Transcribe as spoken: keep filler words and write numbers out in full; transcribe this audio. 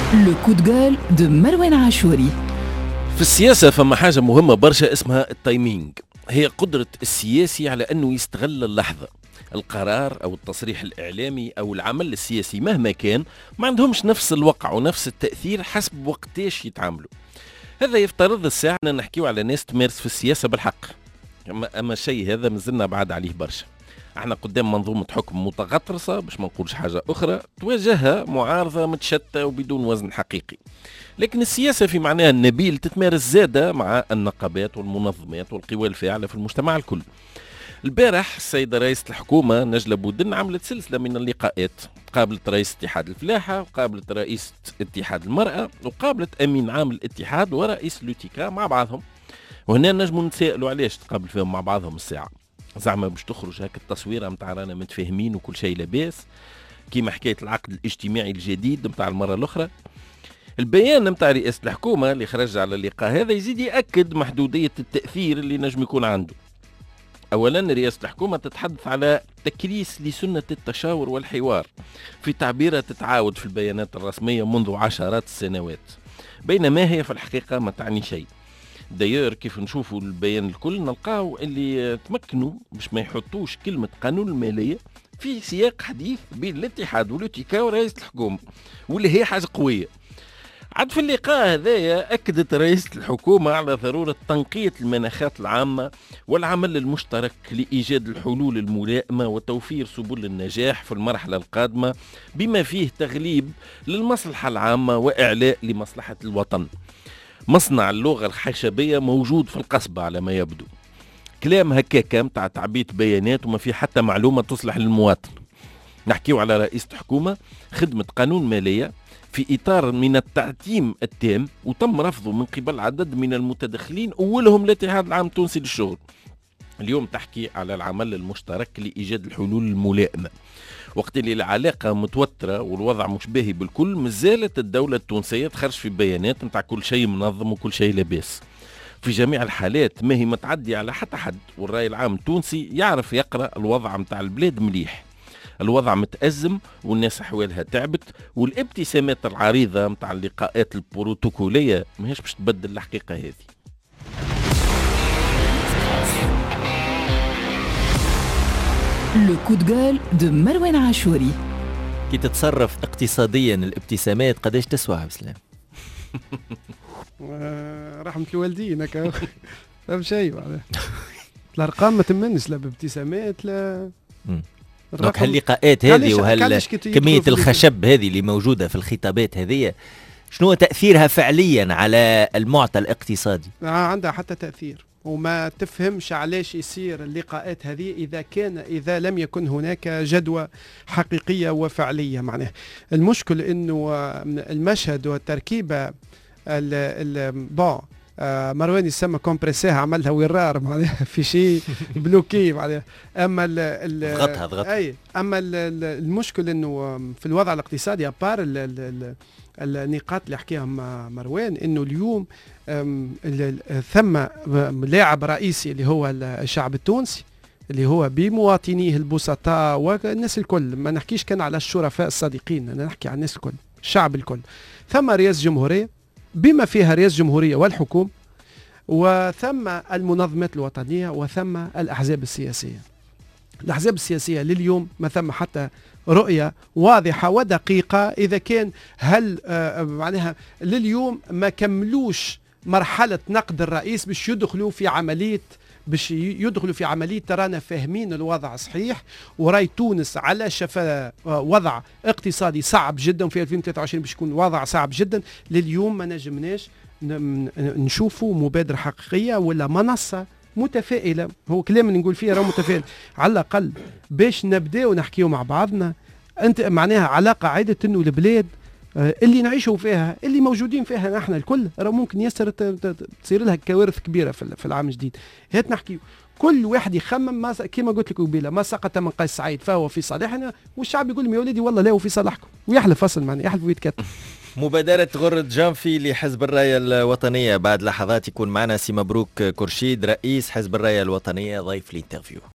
لو كود جول دو مروان عاشوري. في السياسة فما حاجة مهمة برشا اسمها التايمينج، هي قدرة السياسي على أنه يستغل اللحظة. القرار أو التصريح الإعلامي أو العمل السياسي مهما كان ما عندهمش نفس الوقع ونفس التأثير حسب وقتاش يتعاملوا. هذا يفترض الساعة أن نحكيو على ناس تمارس في السياسة بالحق، أما, أما الشيء هذا مازلنا بعد عليه برشا. احنا قدام منظومة حكم متغطرسة باش ما نقولش حاجة أخرى، تواجهها معارضة متشتة وبدون وزن حقيقي. لكن السياسة في معناها النبيل تتمارس زادة مع النقابات والمنظمات والقوى الفاعلة في المجتمع الكل. البارح السيدة رئيسة الحكومة نجلة بودن عملت سلسلة من اللقاءات، قابلت رئيس اتحاد الفلاحة وقابلت رئيس اتحاد المرأة وقابلت أمين عام الاتحاد ورئيس لوتيكا مع بعضهم. وهنا نجموا نتسائلوا علاش تقابل فيهم مع بعضهم الساعة، زعما باش تخرج هكا التصويره متاع رانا متفاهمين وكل شيء لاباس كيما حكايه العقد الاجتماعي الجديد متاع المره الاخرى. البيان متاع رئاسه الحكومه اللي خرج على اللقاء هذا يزيد ياكد محدوديه التاثير اللي نجم يكون عنده. اولا رئاسه الحكومه تتحدث على تكريس لسنه التشاور والحوار في تعبيرات تتعاود في البيانات الرسميه منذ عشرات السنوات، بينما هي في الحقيقه ما تعني شيء. داير كيف نشوفوا البيان الكل نلقاو اللي تمكنوا باش ما يحطوش كلمة قانون المالية في سياق حديث بين الاتحاد والوتيكا ورئيس الحكومة، واللي هي حاجة قوية. عاد في اللقاء هذايا أكدت رئيسة الحكومة على ضرورة تنقية المناخات العامة والعمل المشترك لإيجاد الحلول الملائمة وتوفير سبل النجاح في المرحلة القادمة بما فيه تغليب للمصلحة العامة وإعلاء لمصلحة الوطن. مصنع اللغة الخشبية موجود في القصبة على ما يبدو. كلام هكاكا متاع تعبية بيانات وما في حتى معلومة تصلح للمواطن. نحكيو على رئيسة حكومة خدمة قانون مالية في إطار من التعتيم التام وتم رفضه من قبل عدد من المتدخلين أولهم الاتحاد العام التونسي للشغل. اليوم تحكي على العمل المشترك لإيجاد الحلول الملائمة، وقت اللي العلاقة متوترة والوضع مش باهي بالكل مازالت الدولة التونسية تخرج في بيانات متاع كل شيء منظم وكل شيء لاباس. في جميع الحالات ما هي متعدي على حتى حد، والرأي العام التونسي يعرف يقرأ الوضع متاع البلاد مليح. الوضع متأزم والناس حوالها تعبت، والابتسامات العريضة متاع اللقاءات البروتوكولية ماهيش باش تبدل الحقيقة هذه. لو كود جول دو مروان عاشوري. كي تتصرف اقتصاديا الابتسامات قداش تسوى بسلام؟ رحمة الوالدين هكا فهم شيء بعد الارقام ما تمنش لا بابتسامات لا. دونك هاللقاءات هذه وهال كمية الخشب هذه اللي موجودة في الخطابات هذه شنو تأثيرها فعليا على المعطى الاقتصادي؟ آه عندها حتى تأثير، وما تفهمش علاش يصير اللقاءات هذه إذا كان إذا لم يكن هناك جدوى حقيقية وفعلية. معناه المشكل إنه المشهد والتركيبة بون آه مروان يسمى كومبريسيها عملها ورار معناها في شيء بلوكي معناها. اما ال ضغطها ضغطها اي اما ال المشكل انه في الوضع الاقتصادي ابار النقاط اللي حكيهم مروان، انه اليوم ثم لاعب رئيسي اللي هو الشعب التونسي اللي هو بمواطنيه البسطاء والناس الكل، ما نحكيش كان على الشرفاء الصادقين، انا نحكي على الناس الكل الشعب الكل. ثم رئيس جمهورية بما فيها رئيس جمهورية والحكومة، وثم المنظمات الوطنية، وثم الأحزاب السياسية. الأحزاب السياسية لليوم ما ثم حتى رؤية واضحة ودقيقة إذا كان هل آه معناها لليوم ما كملوش مرحلة نقد الرئيس باش يدخلوا في عملية باش يدخلوا في عملية ترانا فاهمين الوضع صحيح، وراي تونس على شفا وضع اقتصادي صعب جدا في ألفين وثلاثة وعشرين باش يكون وضع صعب جدا. لليوم ما نجمناش نشوفوا مبادرة حقيقية ولا منصة متفائلة، هو كلام اللي نقول فيه راه متفائل على الأقل باش نبداو نحكيو مع بعضنا. أنت معناها على قاعدة إنه البلاد اللي نعيشوا فيها اللي موجودين فيها نحن الكل راه ممكن يسر تصير لها كوارث كبيره في العام الجديد. هات نحكي كل واحد يخمم ما كما قلت لك قبيله ما سقط من قيس سعيد فهو في صالحنا، والشعب يقول يا ولدي والله لا هو في صالحكم ويحلف اصلا معناه يحلف ويتكتب. مبادرة غرة جانفي لحزب الراية الوطنية. بعد لحظات يكون معنا سي مبروك كرشيد رئيس حزب الراية الوطنية ضيف الانترفيو.